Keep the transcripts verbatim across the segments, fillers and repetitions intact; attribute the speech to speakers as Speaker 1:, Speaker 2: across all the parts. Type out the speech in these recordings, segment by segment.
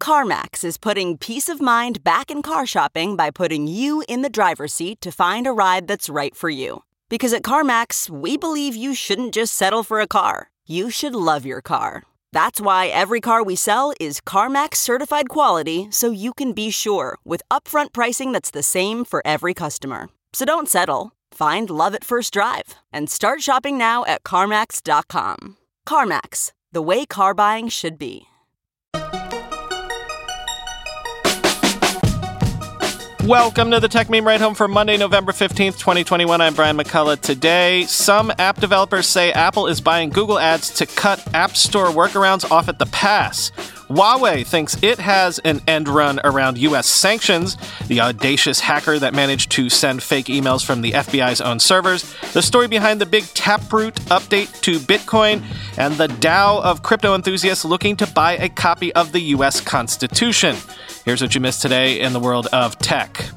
Speaker 1: CarMax is putting peace of mind back in car shopping by putting you in the driver's seat to find a ride that's right for you. Because at CarMax, we believe you shouldn't just settle for a car. You should love your car. That's why every car we sell is CarMax certified quality, so you can be sure with upfront pricing that's the same for every customer. So don't settle. Find love at first drive and start shopping now at CarMax dot com. CarMax, the way car buying should be.
Speaker 2: Welcome to the Tech Meme Ride Home for Monday, November fifteenth, twenty twenty-one. I'm Brian McCullough. Today, some app developers say Apple is buying Google Ads to cut App Store workarounds off at the pass. Huawei thinks it has an end run around U S sanctions. The audacious hacker that managed to send fake emails from the F B I's own servers. The story behind the big Taproot update to Bitcoin. And the Dow of crypto enthusiasts looking to buy a copy of the U S Constitution. Here's what you missed today in the world of tech.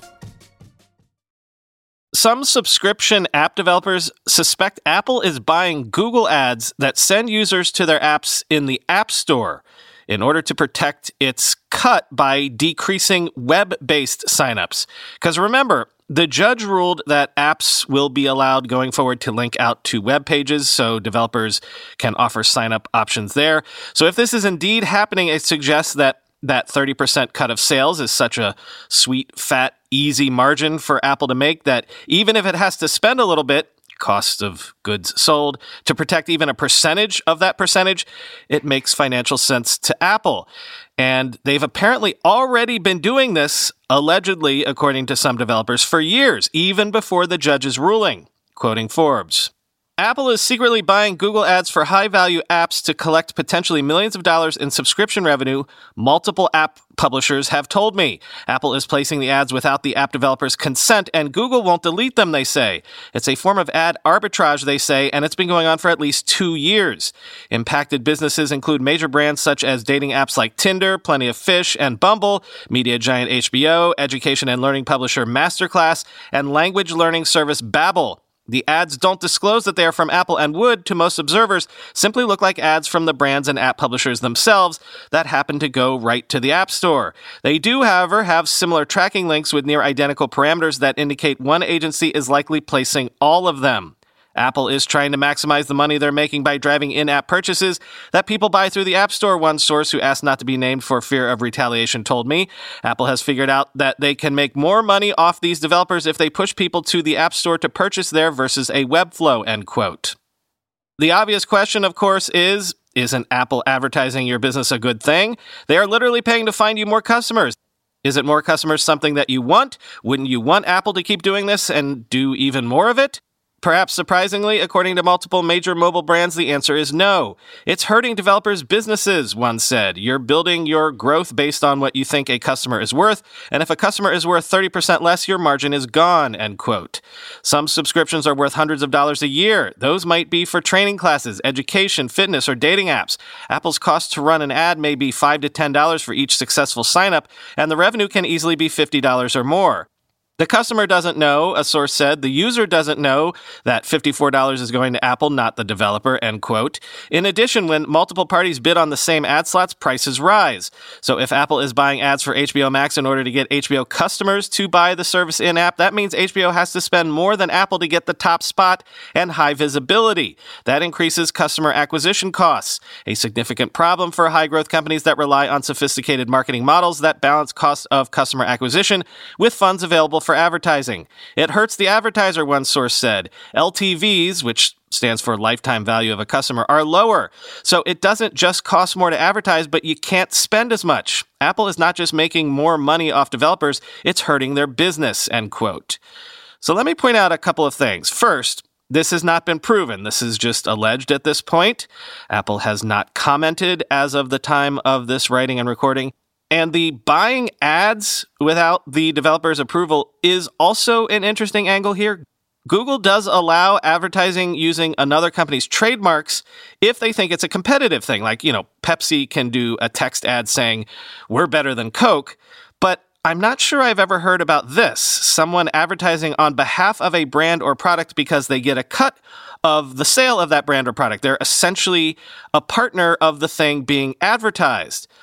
Speaker 2: Some subscription app developers suspect Apple is buying Google Ads that send users to their apps in the App Store in order to protect its cut by decreasing web-based signups. Because remember, the judge ruled that apps will be allowed going forward to link out to web pages, so developers can offer sign-up options there. So if this is indeed happening, it suggests that that thirty percent cut of sales is such a sweet, fat, easy margin for Apple to make that even if it has to spend a little bit, cost of goods sold, to protect even a percentage of that percentage, it makes financial sense to Apple. And they've apparently already been doing this, allegedly, according to some developers, for years, even before the judge's ruling, quoting Forbes. Apple is secretly buying Google Ads for high-value apps to collect potentially millions of dollars in subscription revenue, multiple app publishers have told me. Apple is placing the ads without the app developer's consent, and Google won't delete them, they say. It's a form of ad arbitrage, they say, and it's been going on for at least two years. Impacted businesses include major brands such as dating apps like Tinder, Plenty of Fish, and Bumble, media giant H B O, education and learning publisher Masterclass, and language learning service Babbel. The ads don't disclose that they are from Apple and would, to most observers, simply look like ads from the brands and app publishers themselves that happen to go right to the App Store. They do, however, have similar tracking links with near identical parameters that indicate one agency is likely placing all of them. Apple is trying to maximize the money they're making by driving in-app purchases that people buy through the App Store, one source who asked not to be named for fear of retaliation told me. Apple has figured out that they can make more money off these developers if they push people to the App Store to purchase there versus a Webflow, end quote. The obvious question, of course, is, isn't Apple advertising your business a good thing? They are literally paying to find you more customers. Is it more customers something that you want? Wouldn't you want Apple to keep doing this and do even more of it? Perhaps surprisingly, according to multiple major mobile brands, the answer is no. It's hurting developers' businesses, one said. You're building your growth based on what you think a customer is worth, and if a customer is worth thirty percent less, your margin is gone, end quote. Some subscriptions are worth hundreds of dollars a year. Those might be for training classes, education, fitness, or dating apps. Apple's cost to run an ad may be five to ten dollars for each successful sign-up, and the revenue can easily be fifty dollars or more. The customer doesn't know, a source said. The user doesn't know that fifty-four dollars is going to Apple, not the developer, end quote. In addition, when multiple parties bid on the same ad slots, prices rise. So if Apple is buying ads for H B O Max in order to get H B O customers to buy the service in-app, that means H B O has to spend more than Apple to get the top spot and high visibility. That increases customer acquisition costs, a significant problem for high-growth companies that rely on sophisticated marketing models that balance cost of customer acquisition with funds available for advertising. It hurts the advertiser, one source said. L T Vs, which stands for lifetime value of a customer, are lower. So it doesn't just cost more to advertise, but you can't spend as much. Apple is not just making more money off developers, it's hurting their business, end quote. So let me point out a couple of things. First, this has not been proven. This is just alleged at this point. Apple has not commented as of the time of this writing and recording. And the buying ads without the developer's approval is also an interesting angle here. Google does allow advertising using another company's trademarks if they think it's a competitive thing. Like, you know, Pepsi can do a text ad saying, "We're better than Coke." But I'm not sure I've ever heard about this. Someone advertising on behalf of a brand or product because they get a cut of the sale of that brand or product. They're essentially a partner of the thing being advertised.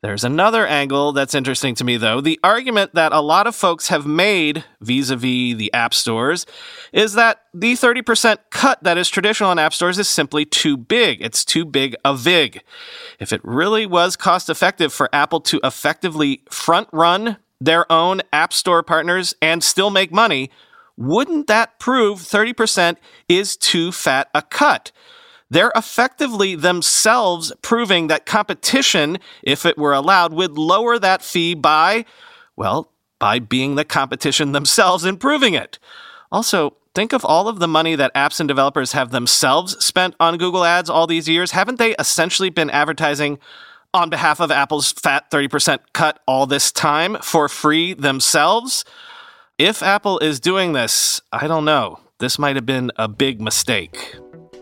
Speaker 2: There's another angle that's interesting to me, though. The argument that a lot of folks have made vis-a-vis the app stores is that the thirty percent cut that is traditional in app stores is simply too big. It's too big a vig. If it really was cost-effective for Apple to effectively front-run their own app store partners and still make money, wouldn't that prove thirty percent is too fat a cut? They're effectively themselves proving that competition, if it were allowed, would lower that fee by, well, by being the competition themselves and proving it. Also, think of all of the money that apps and developers have themselves spent on Google Ads all these years. Haven't they essentially been advertising on behalf of Apple's fat thirty percent cut all this time for free themselves? If Apple is doing this, I don't know. This might have been a big mistake.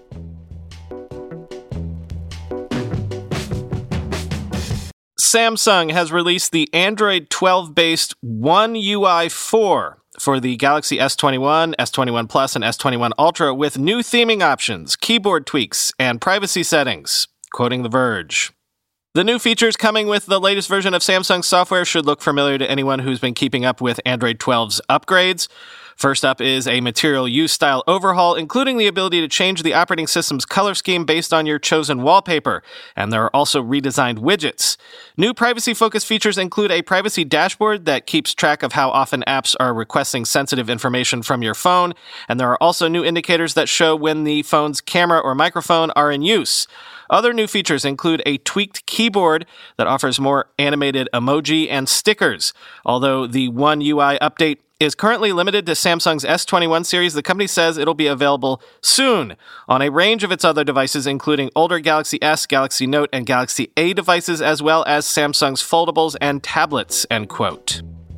Speaker 2: Samsung has released the Android twelve-based One U I four for the Galaxy S twenty-one, S twenty-one Plus, and S twenty-one Ultra with new theming options, keyboard tweaks, and privacy settings, quoting The Verge. The new features coming with the latest version of Samsung software should look familiar to anyone who's been keeping up with Android twelve's upgrades. First up is a material use style overhaul, including the ability to change the operating system's color scheme based on your chosen wallpaper, and there are also redesigned widgets. New privacy-focused features include a privacy dashboard that keeps track of how often apps are requesting sensitive information from your phone, and there are also new indicators that show when the phone's camera or microphone are in use. Other new features include a tweaked keyboard that offers more animated emoji and stickers. Although the One U I update is currently limited to Samsung's S twenty-one series, the company says it'll be available soon on a range of its other devices, including older Galaxy S, Galaxy Note, and Galaxy A devices, as well as Samsung's foldables and tablets, end quote.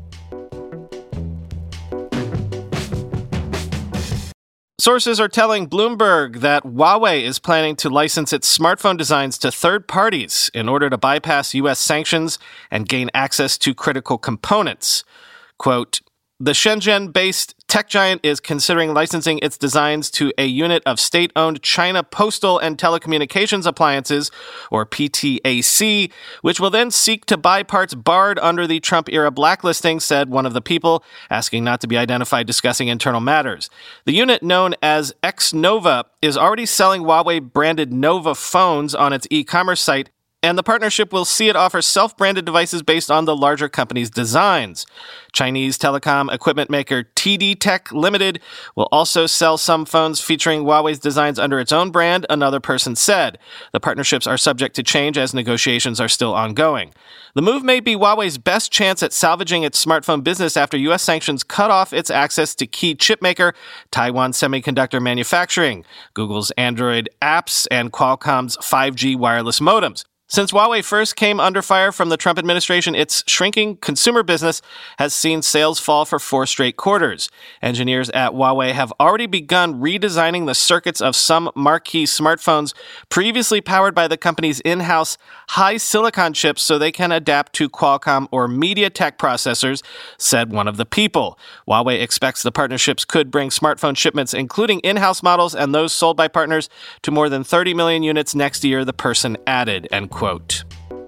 Speaker 2: Sources are telling Bloomberg that Huawei is planning to license its smartphone designs to third parties in order to bypass U S sanctions and gain access to critical components. Quote, the Shenzhen-based tech giant is considering licensing its designs to a unit of state-owned China Postal and Telecommunications Appliances, or P T A C, which will then seek to buy parts barred under the Trump-era blacklisting, said one of the people, asking not to be identified discussing internal matters. The unit, known as Xnova, is already selling Huawei-branded Nova phones on its e-commerce site, and the partnership will see it offer self-branded devices based on the larger company's designs. Chinese telecom equipment maker T D Tech Limited will also sell some phones featuring Huawei's designs under its own brand, another person said. The partnerships are subject to change as negotiations are still ongoing. The move may be Huawei's best chance at salvaging its smartphone business after U S sanctions cut off its access to key chipmaker Taiwan Semiconductor Manufacturing, Google's Android apps, and Qualcomm's five G wireless modems. Since Huawei first came under fire from the Trump administration, its shrinking consumer business has seen sales fall for four straight quarters. Engineers at Huawei have already begun redesigning the circuits of some marquee smartphones previously powered by the company's in-house high silicon chips so they can adapt to Qualcomm or MediaTek processors, said one of the people. Huawei expects the partnerships could bring smartphone shipments, including in-house models and those sold by partners, to more than thirty million units next year, the person added, and quote.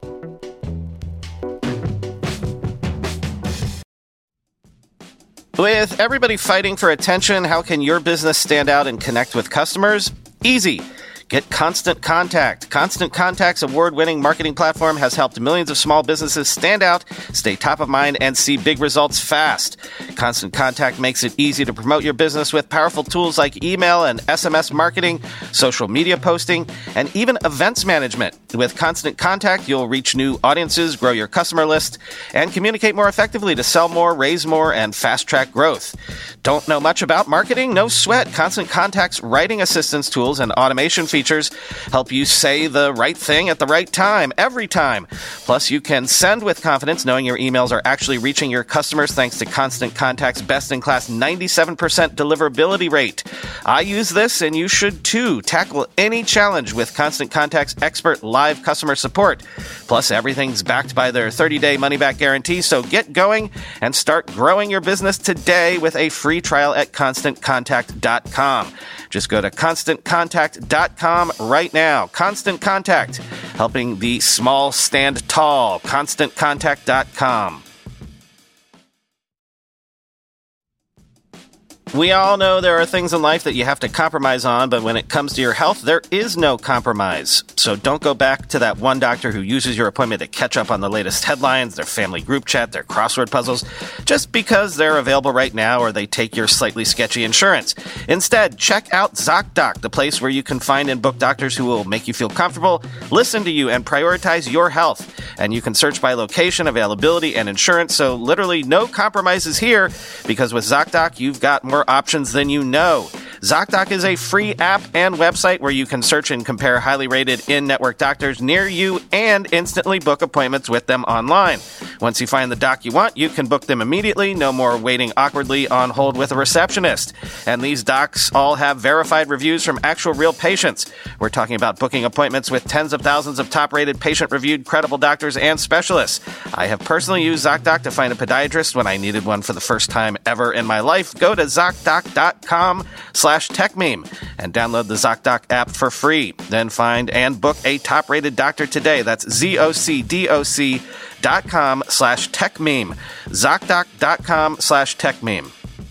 Speaker 2: With everybody fighting for attention, how can your business stand out and connect with customers? Easy. Get Constant Contact. Constant Contact's award-winning marketing platform has helped millions of small businesses stand out, stay top of mind, and see big results fast. Constant Contact makes it easy to promote your business with powerful tools like email and S M S marketing, social media posting, and even events management. With Constant Contact, you'll reach new audiences, grow your customer list, and communicate more effectively to sell more, raise more, and fast-track growth. Don't know much about marketing? No sweat. Constant Contact's writing assistance tools and automation features Features help you say the right thing at the right time, every time. Plus, you can send with confidence knowing your emails are actually reaching your customers thanks to Constant Contact's best-in-class ninety-seven percent deliverability rate. I use this, and you should too. Tackle any challenge with Constant Contact's expert live customer support. Plus, everything's backed by their thirty-day money-back guarantee, so get going and start growing your business today with a free trial at constant contact dot com. Just go to constant contact dot com right now. Constant Contact, helping the small stand tall. constant contact dot com. We all know there are things in life that you have to compromise on, but when it comes to your health, there is no compromise. So don't go back to that one doctor who uses your appointment to catch up on the latest headlines, their family group chat, their crossword puzzles, just because they're available right now or they take your slightly sketchy insurance. Instead, check out ZocDoc, the place where you can find and book doctors who will make you feel comfortable, listen to you, and prioritize your health. And you can search by location, availability, and insurance, so literally no compromises here, because with ZocDoc, you've got more options than you know. ZocDoc is a free app and website where you can search and compare highly rated in-network doctors near you and instantly book appointments with them online. Once you find the doc you want, you can book them immediately, no more waiting awkwardly on hold with a receptionist. And these docs all have verified reviews from actual real patients. We're talking about booking appointments with tens of thousands of top-rated, patient-reviewed, credible doctors and specialists. I have personally used ZocDoc to find a podiatrist when I needed one for the first time ever in my life. Go to ZocDoc dot com slash TechMeme and download the ZocDoc app for free. Then find and book a top-rated doctor today. That's Z-O-C-D-O-C dot com slash TechMeme. ZocDoc dot com slash TechMeme.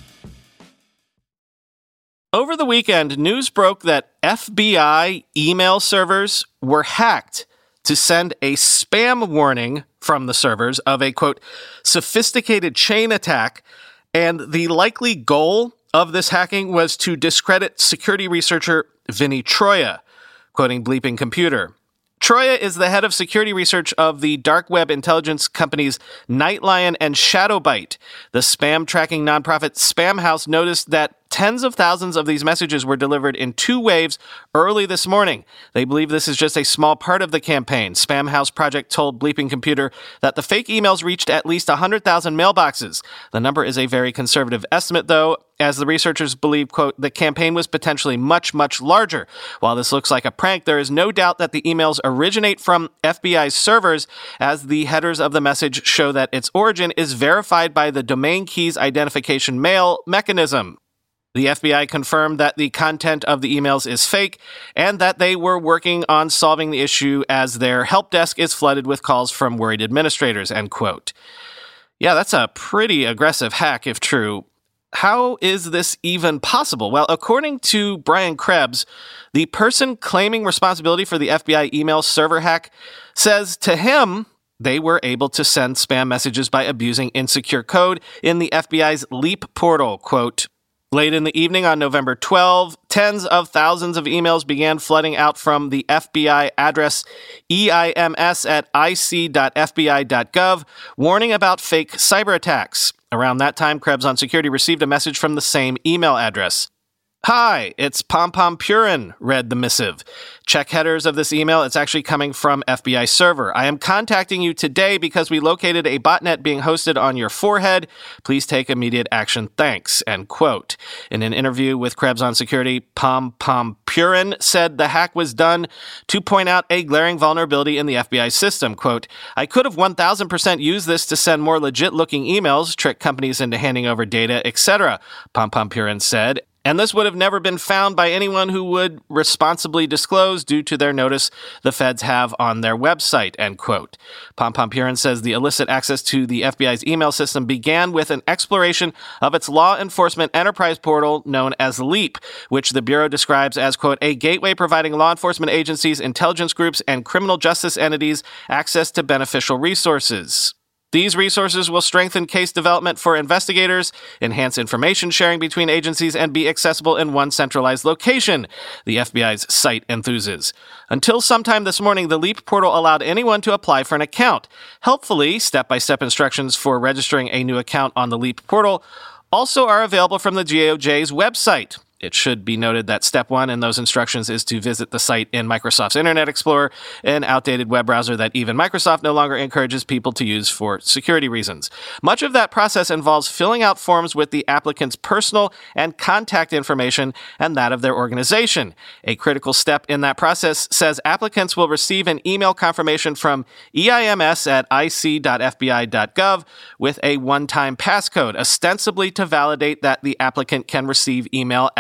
Speaker 2: Over the weekend, news broke that F B I email servers were hacked to send a spam warning from the servers of a, quote, sophisticated chain attack, and the likely goal of this hacking was to discredit security researcher Vinnie Troia, quoting Bleeping Computer. Troia is the head of security research of the dark web intelligence companies Nightlion and Shadowbyte. The spam tracking nonprofit Spamhaus noticed that tens of thousands of these messages were delivered in two waves early this morning. They believe this is just a small part of the campaign. Spamhaus Project told Bleeping Computer that the fake emails reached at least one hundred thousand mailboxes. The number is a very conservative estimate, though, as the researchers believe, quote, the campaign was potentially much, much larger. While this looks like a prank, there is no doubt that the emails originate from F B I's servers, as the headers of the message show that its origin is verified by the domain keys identification mail mechanism. The F B I confirmed that the content of the emails is fake and that they were working on solving the issue as their help desk is flooded with calls from worried administrators, end quote. Yeah, that's a pretty aggressive hack if true. How is this even possible? Well, according to Brian Krebs, the person claiming responsibility for the F B I email server hack says to him they were able to send spam messages by abusing insecure code in the F B I's Leap portal, quote, late in the evening on November twelfth, tens of thousands of emails began flooding out from the F B I address E I M S at I C dot F B I dot gov, warning about fake cyber attacks. Around that time, Krebs on Security received a message from the same email address. Hi, it's Pom Pom Purin, read the missive. Check headers of this email. It's actually coming from F B I server. I am contacting you today because we located a botnet being hosted on your forehead. Please take immediate action. Thanks, end quote. In an interview with Krebs on Security, Pom Pom Purin said the hack was done to point out a glaring vulnerability in the F B I system. Quote, I could have one thousand percent used this to send more legit-looking emails, trick companies into handing over data, et cetera, Pom Pom Purin said. And this would have never been found by anyone who would responsibly disclose due to their notice the feds have on their website, end quote. Pom Pom Purin says the illicit access to the F B I's email system began with an exploration of its law enforcement enterprise portal known as LEAP, which the Bureau describes as, quote, a gateway providing law enforcement agencies, intelligence groups, and criminal justice entities access to beneficial resources. These resources will strengthen case development for investigators, enhance information sharing between agencies, and be accessible in one centralized location, the F B I's site enthuses. Until sometime this morning, the LEAP portal allowed anyone to apply for an account. Helpfully, step-by-step instructions for registering a new account on the LEAP portal also are available from the D O J's website. It should be noted that step one in those instructions is to visit the site in Microsoft's Internet Explorer, an outdated web browser that even Microsoft no longer encourages people to use for security reasons. Much of that process involves filling out forms with the applicant's personal and contact information and that of their organization. A critical step in that process says applicants will receive an email confirmation from E I M S at I C dot F B I dot gov with a one-time passcode, ostensibly to validate that the applicant can receive email at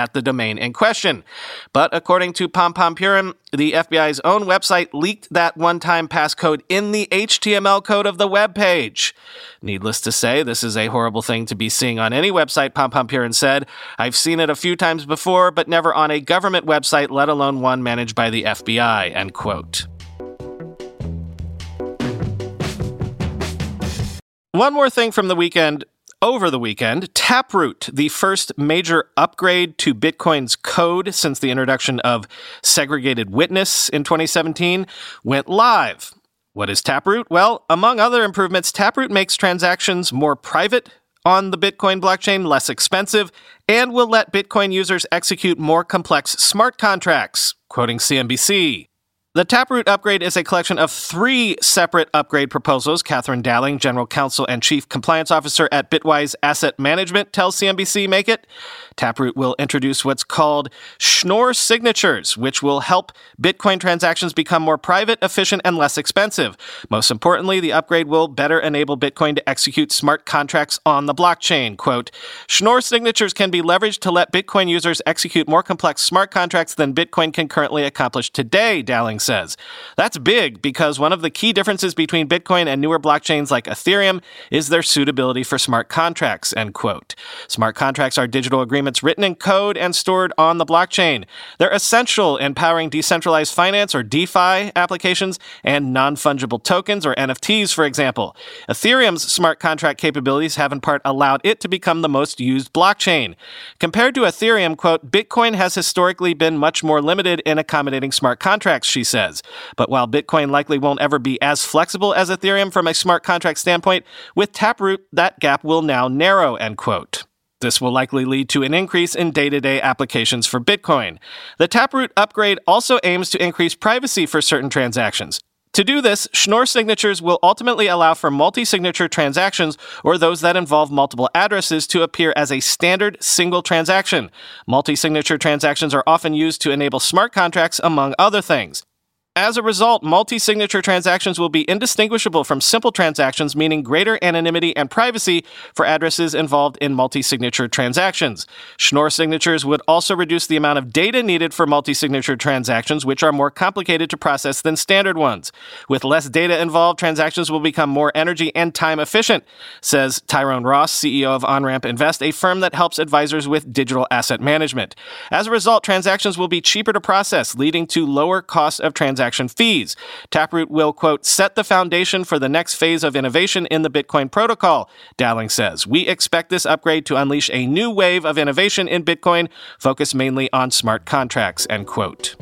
Speaker 2: at the domain in question. But according to PomPom Purim, the F B I's own website leaked that one-time passcode in the H T M L code of the web page. Needless to say, this is a horrible thing to be seeing on any website, PomPom Purim said. I've seen it a few times before, but never on a government website, let alone one managed by the F B I, end quote. One more thing from the weekend. Over the weekend, Taproot, the first major upgrade to Bitcoin's code since the introduction of segregated witness in twenty seventeen, went live. What is Taproot? Well, among other improvements, Taproot makes transactions more private on the Bitcoin blockchain, less expensive, and will let Bitcoin users execute more complex smart contracts, quoting C N B C. The Taproot upgrade is a collection of three separate upgrade proposals. Catherine Dowling, General Counsel and Chief Compliance Officer at Bitwise Asset Management, tells C N B C make it. Taproot will introduce what's called Schnorr signatures, which will help Bitcoin transactions become more private, efficient, and less expensive. Most importantly, the upgrade will better enable Bitcoin to execute smart contracts on the blockchain. Quote, Schnorr signatures can be leveraged to let Bitcoin users execute more complex smart contracts than Bitcoin can currently accomplish today, Dowling says. That's big because one of the key differences between Bitcoin and newer blockchains like Ethereum is their suitability for smart contracts, end quote. Smart contracts are digital agreements written in code and stored on the blockchain. They're essential in powering decentralized finance or DeFi applications and non-fungible tokens or N F Ts, for example. Ethereum's smart contract capabilities have in part allowed it to become the most used blockchain. Compared to Ethereum, quote, Bitcoin has historically been much more limited in accommodating smart contracts, she says. But while Bitcoin likely won't ever be as flexible as Ethereum from a smart contract standpoint, with Taproot, that gap will now narrow, end quote. This will likely lead to an increase in day-to-day applications for Bitcoin. The Taproot upgrade also aims to increase privacy for certain transactions. To do this, Schnorr signatures will ultimately allow for multi-signature transactions or those that involve multiple addresses to appear as a standard single transaction. Multi-signature transactions are often used to enable smart contracts, among other things. As a result, multi-signature transactions will be indistinguishable from simple transactions, meaning greater anonymity and privacy for addresses involved in multi-signature transactions. Schnorr signatures would also reduce the amount of data needed for multi-signature transactions, which are more complicated to process than standard ones. With less data involved, transactions will become more energy and time efficient, says Tyrone Ross, C E O of OnRamp Invest, a firm that helps advisors with digital asset management. As a result, transactions will be cheaper to process, leading to lower costs of transactions fees. Taproot will, quote, set the foundation for the next phase of innovation in the Bitcoin protocol, Dowling says. We expect this upgrade to unleash a new wave of innovation in Bitcoin, focused mainly on smart contracts, end quote.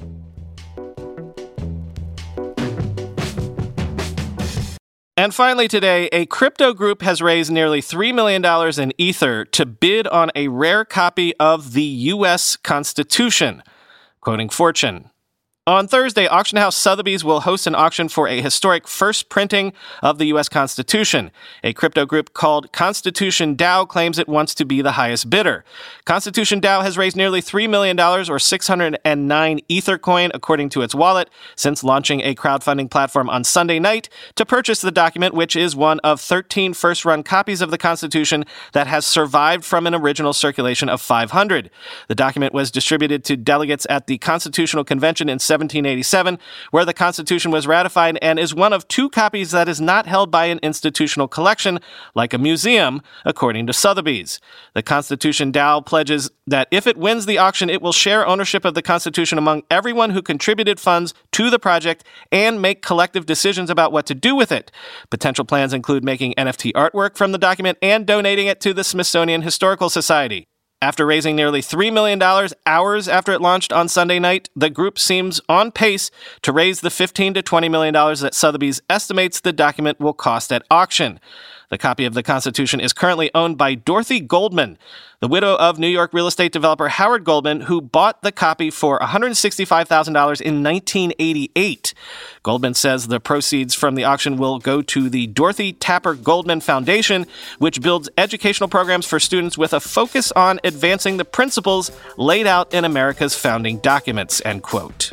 Speaker 2: And finally today, a crypto group has raised nearly three million dollars in Ether to bid on a rare copy of the U S Constitution, quoting Fortune. On Thursday, auction house Sotheby's will host an auction for a historic first printing of the U S Constitution. A crypto group called Constitution DAO claims it wants to be the highest bidder. Constitution DAO has raised nearly three million dollars or six hundred nine Ethercoin, according to its wallet, since launching a crowdfunding platform on Sunday night to purchase the document, which is one of thirteen first-run copies of the Constitution that has survived from an original circulation of five hundred. The document was distributed to delegates at the Constitutional Convention in seventeen eighty-seven, where the Constitution was ratified, and is one of two copies that is not held by an institutional collection, like a museum, according to Sotheby's. The Constitution DAO pledges that if it wins the auction, it will share ownership of the Constitution among everyone who contributed funds to the project and make collective decisions about what to do with it. Potential plans include making N F T artwork from the document and donating it to the Smithsonian Historical Society. After raising nearly three million dollars hours after it launched on Sunday night, the group seems on pace to raise the fifteen to twenty million dollars that Sotheby's estimates the document will cost at auction. The copy of the Constitution is currently owned by Dorothy Goldman, the widow of New York real estate developer Howard Goldman, who bought the copy for one hundred sixty-five thousand dollars in nineteen eighty-eight. Goldman says the proceeds from the auction will go to the Dorothy Tapper Goldman Foundation, which builds educational programs for students with a focus on advancing the principles laid out in America's founding documents, end quote.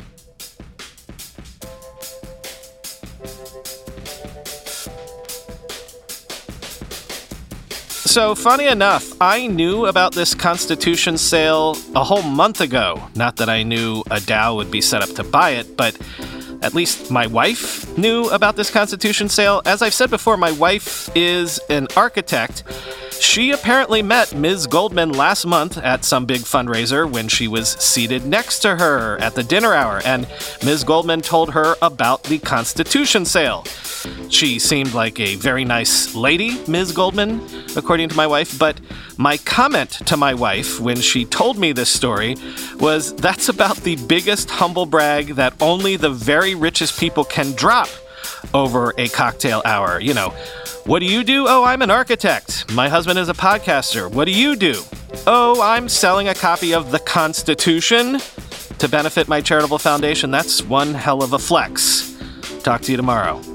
Speaker 2: So, funny enough, I knew about this Constitution sale a whole month ago. Not that I knew a DAO would be set up to buy it, but at least my wife knew about this Constitution sale. As I've said before, my wife is an architect. She apparently met Miz Goldman last month at some big fundraiser when she was seated next to her at the dinner hour, and Miz Goldman told her about the Constitution sale. She seemed like a very nice lady, Miz Goldman, according to my wife, but my comment to my wife when she told me this story was, that's about the biggest humble brag that only the very richest people can drop over a cocktail hour. You know, what do you do? Oh, I'm an architect. My husband is a podcaster. What do you do? Oh, I'm selling a copy of the Constitution to benefit my charitable foundation. That's one hell of a flex. Talk to you tomorrow.